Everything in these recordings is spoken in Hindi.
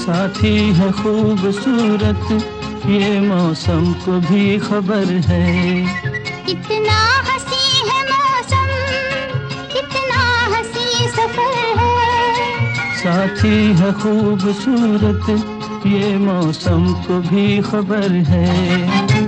साथी है खूबसूरत, ये मौसम को भी खबर है। कितना हंसी है मौसम, कितना हंसी सफर है। साथी है खूबसूरत, ये मौसम को भी खबर है।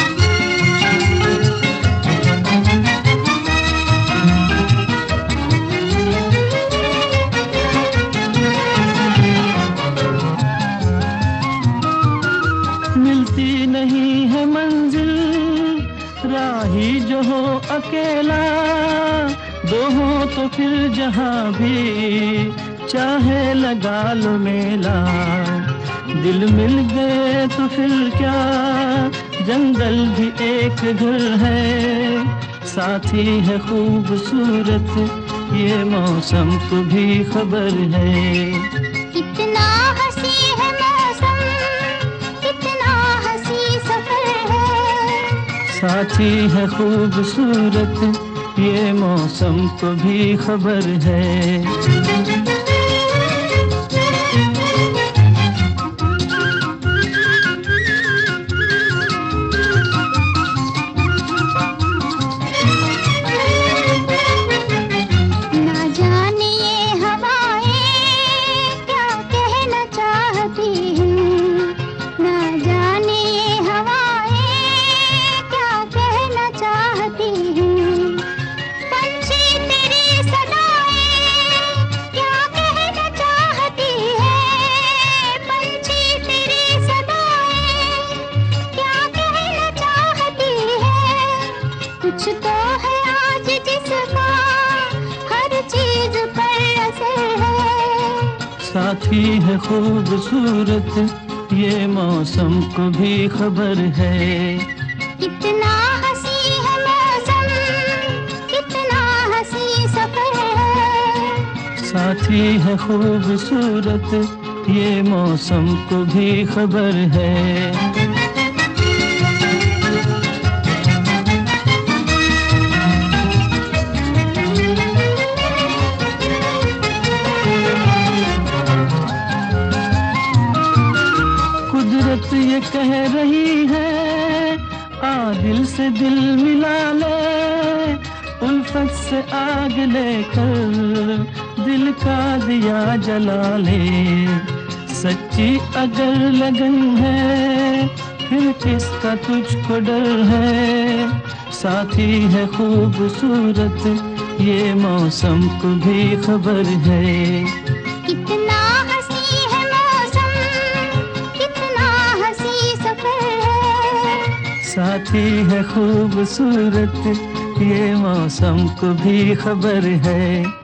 मिलती नहीं है मंजिल, राही जो हो अकेला, दो हो तो फिर जहां भी चाहे लगा लो मेला। दिल मिल गए तो फिर क्या, जंगल भी एक घर है। साथी है खूबसूरत, ये मौसम को भी खबर है। कितना हंसी है मौसम, कितना हंसी सफर है। साथी है खूबसूरत, ये मौसम को भी खबर है। ना जाने ये हवाएं क्या कहना चाहती हैं, ना जाने ये हवाएं क्या कहना चाहती हैं। पंछी तेरी सदाएं क्या कहना चाहती है। पंछी तेरी सदाएं क्या कहना चाहती है। कुछ तो है आज जिसका हर चीज पर असर है। साथी है खूबसूरत, ये मौसम को भी खबर है। कितना हंसी है मौसम, कितना हंसी सफर है। साथी है खूबसूरत, ये मौसम को भी खबर है। कुदरत ये कह रही है, आ दिल से दिल मिला ले। उल्फत से आग लेकर दिल का दिया जला ले। सच्ची अगर लगन है, फिर किसका तुझको डर है। साथी है खूबसूरत, ये मौसम को भी खबर है। कितना हंसी है मौसम, कितना हंसी सफर है। साथी है खूबसूरत, ये मौसम को भी खबर है।